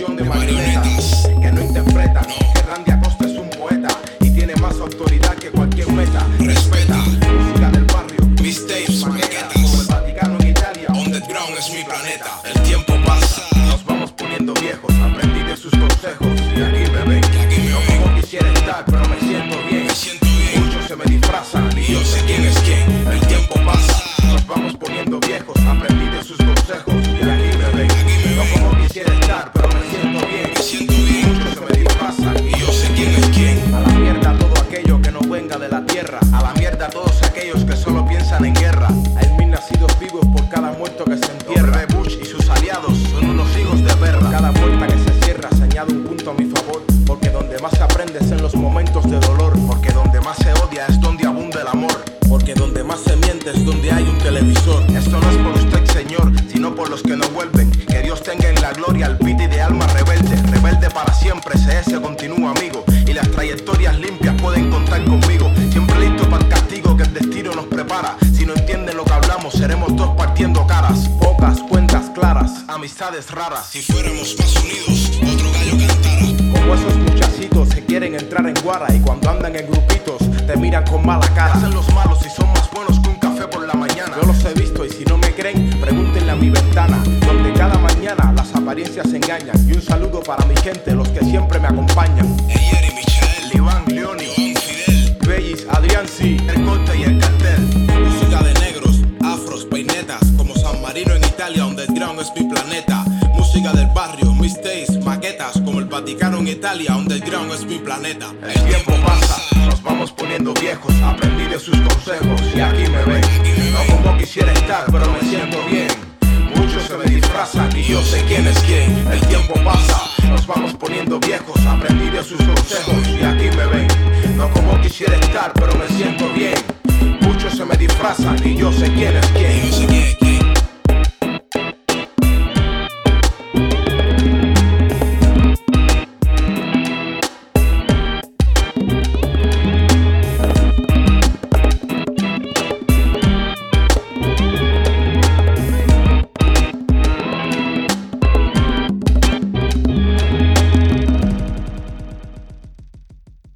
colección de marionetas que no interpretan que Randy Acosta es un poeta y tiene más autoridad que cualquier meta. Respeta música del barrio, mis tapes, maquetas, como el Vaticano en Italia. Underground es mi planeta. El tiempo pasa, nos vamos poniendo viejos. Aprendí de sus consejos y aquí me ven. No como quisiera estar, pero me siento bien. Muchos se me disfrazan y yo sé quién es quién. El tiempo pasa, nos vamos poniendo viejos. Aprendí de sus consejos y aquí me ven. No como quisiera estar, pero me siento bien. Muchos se me disfrazan y yo sé quién es quién. A la mierda todo aquello que no venga de la tierra. A la mierda todos aquellos que solo piensan en guerra. Hay 1000 nacidos vivos por cada muerto que se entierra. Bush y sus aliados son unos hijos de perra. Cada puerta que se cierra se añade un punto a mi favor. Porque donde más se aprende es en los momentos de dolor. Porque donde más se odia es donde abunda el amor. Porque donde más se miente es donde hay un televisor. Esto no es por usted, señor, sino por los que no vuelven. Que Dios tenga en la gloria al piti de alma rebelde. Rebelde para siempre, CS continúa, amigo. Y las trayectorias limpias pueden contar conmigo. Siempre listo para el castigo que el destino nos prepara. Si no entienden lo que hablamos, seremos dos partiendo caras. Pocas cuentas claras, amistades raras. Si fuéramos más unidos, otro gallo cantara. Como esos muchachitos que quieren entrar en guara y cuando andan en grupitos te miran con mala cara. Hacen los malos y son más buenos que un café por la mañana. Yo los he visto y si no me creen, pregúntenle a mi ventana, donde cada mañana las apariencias engañan. Y un saludo para mi gente, los que siempre me acompañan. Eyer y Michael, Liván, Leoni, Joan, Fidel, Bellis, Adrián, sí, el corte y el cartel. música de negros, afros, peinetas, como San Marino en Italia, underground es mi planeta. Música del barrio, mis tapes, maquetas, como el Vaticano en Italia, underground es mi planeta. El tiempo pasa, nos vamos poniendo viejos. Aprendí de sus consejos y aquí me ven. No como quisiera estar, pero me siento bien. Muchos se me disfrazan y yo sé quién es quién. El tiempo pasa, nos vamos poniendo viejos. Aprendí de sus consejos y aquí me ven. No como quisiera estar, pero me siento bien. Muchos se me disfrazan y yo sé quién es quién.